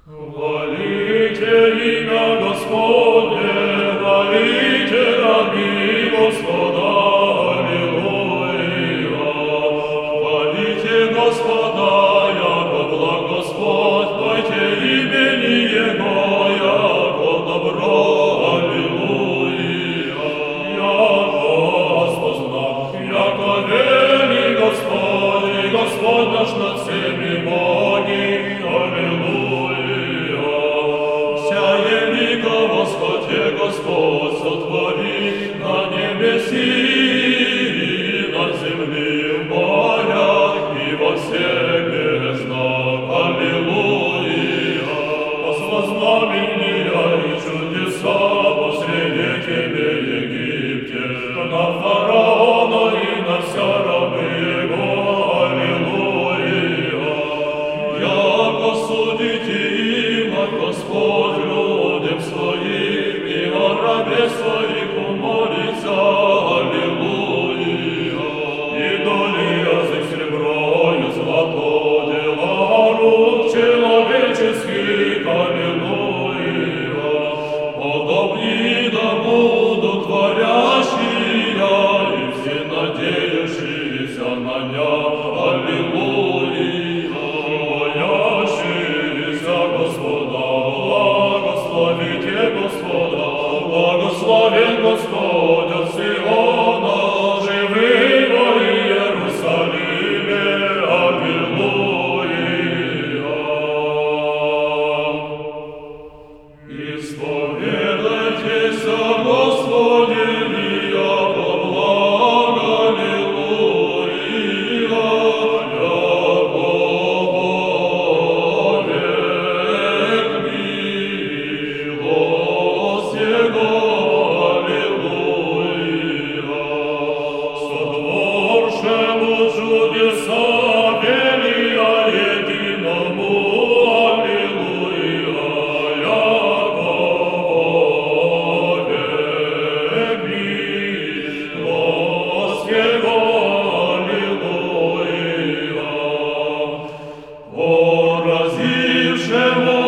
Хвалите имя Господне, хвалите раби Господа, аллилуйя. Хвалите Господа, яко благ Господь, пойте имени Его, яко добро, аллилуйя. Яко спознав, яко вели Господь, и Господь наш над всеми боги, аллилуйя. Сяе лика восходе Господь сотвори на небеси, на земли в морях и во всех безднах, аллилуйя. Посла знамения и чудеса посреди тебе, Египте, на фараона и на вся рабы его, аллилуйя. Яко судите има Господь людям своим, и о рабе своих умолится, аллилуйя. Идоли язык серебро и злато, дела рук человеческих, аллилуйя. Подобни да будут творящие, и все надеющиеся на ня, аллилуйя. Боящиеся Господа, благословите Господа, благословен Господь от Сиона, живи во Иерусалиме, аллилуйя. Исповедайтесь о Господе, яко благ, аллилуйя, яко вовек милость Его, аллилуйя. Сотворшему чудеса велия единому, аллилуйя, яко вовек милость Его, аллилуйя. Поразившему